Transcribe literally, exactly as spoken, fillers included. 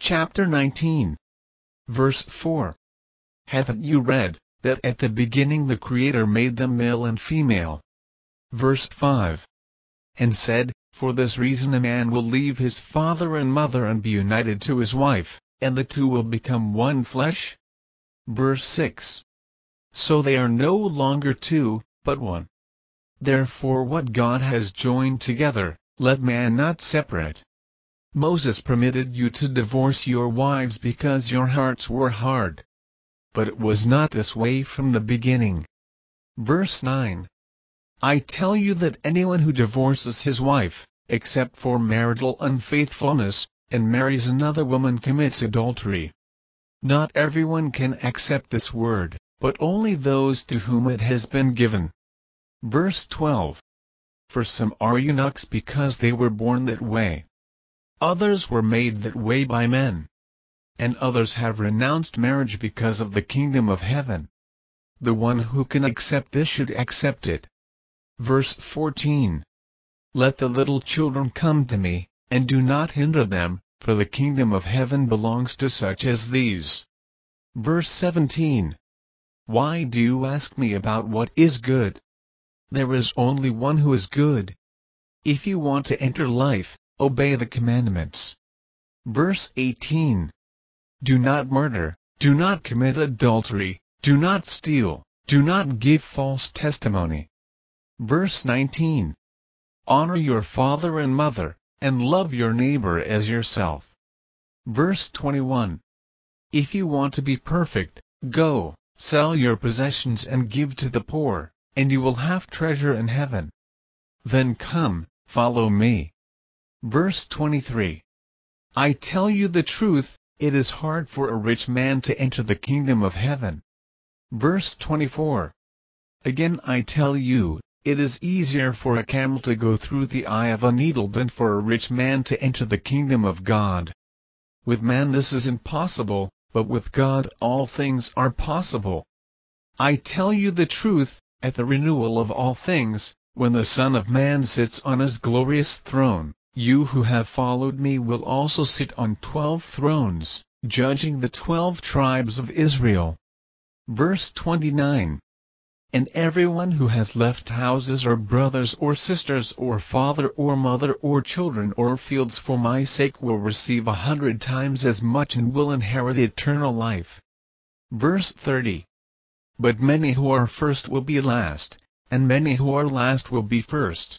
chapter nineteen, verse four. Haven't you read, that at the beginning the Creator made them male and female? Verse five. And said, for this reason a man will leave his father and mother and be united to his wife, and the two will become one flesh? Verse six. So they are no longer two, but one. Therefore what God has joined together, let man not separate. Moses permitted you to divorce your wives because your hearts were hard. But it was not this way from the beginning. Verse nine. I tell you that anyone who divorces his wife, except for marital unfaithfulness, and marries another woman commits adultery. Not everyone can accept this word, but only those to whom it has been given. Verse twelve. For some are eunuchs because they were born that way. Others were made that way by men. And others have renounced marriage because of the kingdom of heaven. The one who can accept this should accept it. Verse fourteen. Let the little children come to me, and do not hinder them, for the kingdom of heaven belongs to such as these. Verse seventeen. Why do you ask me about what is good? There is only one who is good. If you want to enter life, obey the commandments. Verse eighteen. Do not murder, do not commit adultery, do not steal, do not give false testimony. Verse nineteen. Honor your father and mother, and love your neighbor as yourself. Verse twenty-one. If you want to be perfect, go, sell your possessions and give to the poor, and you will have treasure in heaven. Then come, follow me. Verse twenty-three. I tell you the truth, it is hard for a rich man to enter the kingdom of heaven. Verse twenty-four. Again I tell you, it is easier for a camel to go through the eye of a needle than for a rich man to enter the kingdom of God. With man this is impossible, but with God all things are possible. I tell you the truth, at the renewal of all things, when the Son of Man sits on his glorious throne, you who have followed me will also sit on twelve thrones, judging the twelve tribes of Israel. Verse twenty-nine. And everyone who has left houses or brothers or sisters or father or mother or children or fields for my sake will receive a hundred times as much and will inherit eternal life. Verse thirty. But many who are first will be last, and many who are last will be first.